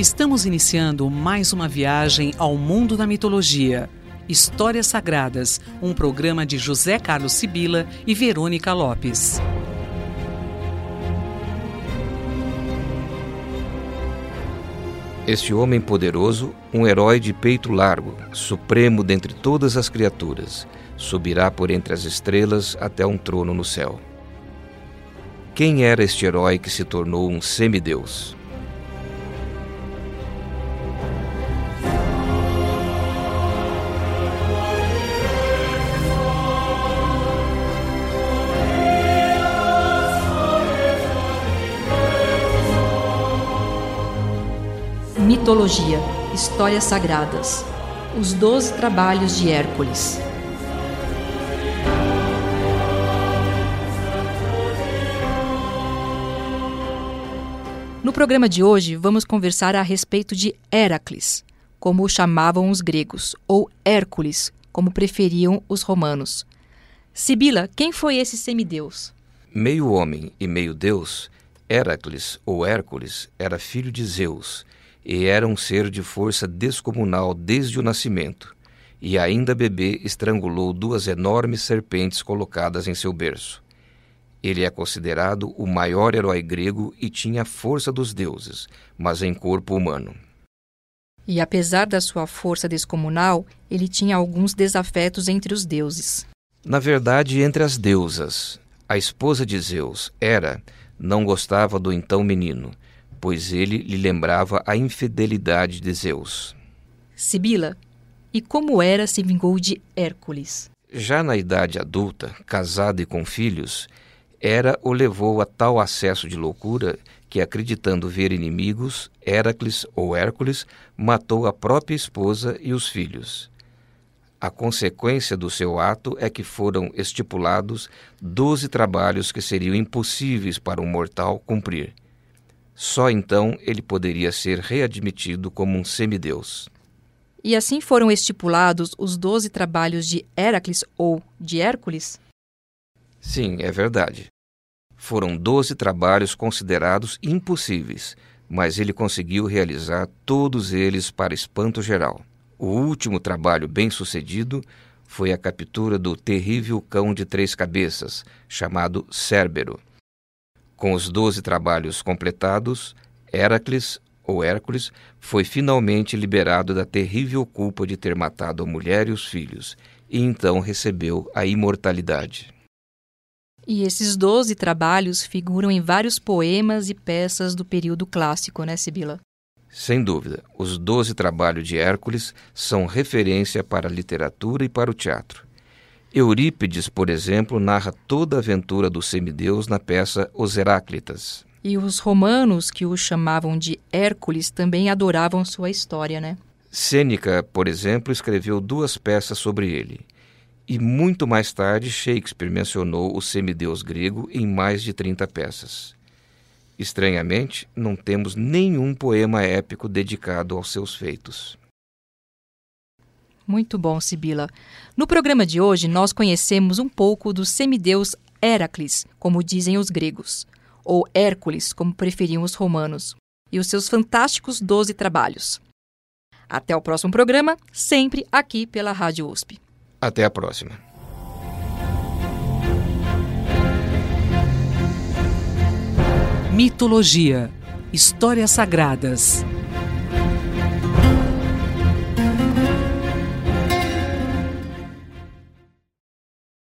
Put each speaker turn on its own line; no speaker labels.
Estamos iniciando mais uma viagem ao mundo da mitologia. Histórias Sagradas, um programa de José Carlos Sibila e Verônica Lopes.
Este homem poderoso, um herói de peito largo, supremo dentre todas as criaturas, subirá por entre as estrelas até um trono no céu. Quem era este herói que se tornou um semideus?
Mitologia, Histórias Sagradas, os 12 Trabalhos de Hércules. No programa de hoje, vamos conversar a respeito de Heracles, como o chamavam os gregos, ou Hércules, como preferiam os romanos. Sibila, quem foi esse semideus?
Meio homem e meio deus, Heracles, ou Hércules, era filho de Zeus, e era um ser de força descomunal desde o nascimento, e ainda bebê estrangulou 2 enormes serpentes colocadas em seu berço. Ele é considerado o maior herói grego e tinha a força dos deuses, mas em corpo humano.
E apesar da sua força descomunal, ele tinha alguns desafetos entre os deuses.
Na verdade, entre as deusas. A esposa de Zeus, Hera, não gostava do então menino, pois ele lhe lembrava a infidelidade de Zeus.
Sibila, e como Hera se vingou de Hércules?
Já na idade adulta, casado e com filhos, Hera o levou a tal acesso de loucura que, acreditando ver inimigos, Heracles ou Hércules matou a própria esposa e os filhos. A consequência do seu ato é que foram estipulados 12 trabalhos que seriam impossíveis para um mortal cumprir. Só então ele poderia ser readmitido como um semideus.
E assim foram estipulados os 12 trabalhos de Heracles ou de Hércules?
Sim, é verdade. Foram 12 trabalhos considerados impossíveis, mas ele conseguiu realizar todos eles para espanto geral. O último trabalho bem-sucedido foi a captura do terrível cão de 3 cabeças, chamado Cérbero. Com os 12 trabalhos completados, Heracles, ou Hércules, foi finalmente liberado da terrível culpa de ter matado a mulher e os filhos, e então recebeu a imortalidade.
E esses 12 trabalhos figuram em vários poemas e peças do período clássico, né, Sibila?
Sem dúvida, os 12 trabalhos de Hércules são referência para a literatura e para o teatro. Eurípides, por exemplo, narra toda a aventura do semideus na peça Os Heráclitas.
E os romanos, que o chamavam de Hércules, também adoravam sua história, né?
Sêneca, por exemplo, escreveu 2 peças sobre ele. E muito mais tarde, Shakespeare mencionou o semideus grego em mais de 30 peças. Estranhamente, não temos nenhum poema épico dedicado aos seus feitos.
Muito bom, Sibila. No programa de hoje, nós conhecemos um pouco do semideus Heracles, como dizem os gregos, ou Hércules, como preferiam os romanos, e os seus fantásticos 12 trabalhos. Até o próximo programa, sempre aqui pela Rádio USP.
Até a próxima.
Mitologia, Histórias Sagradas.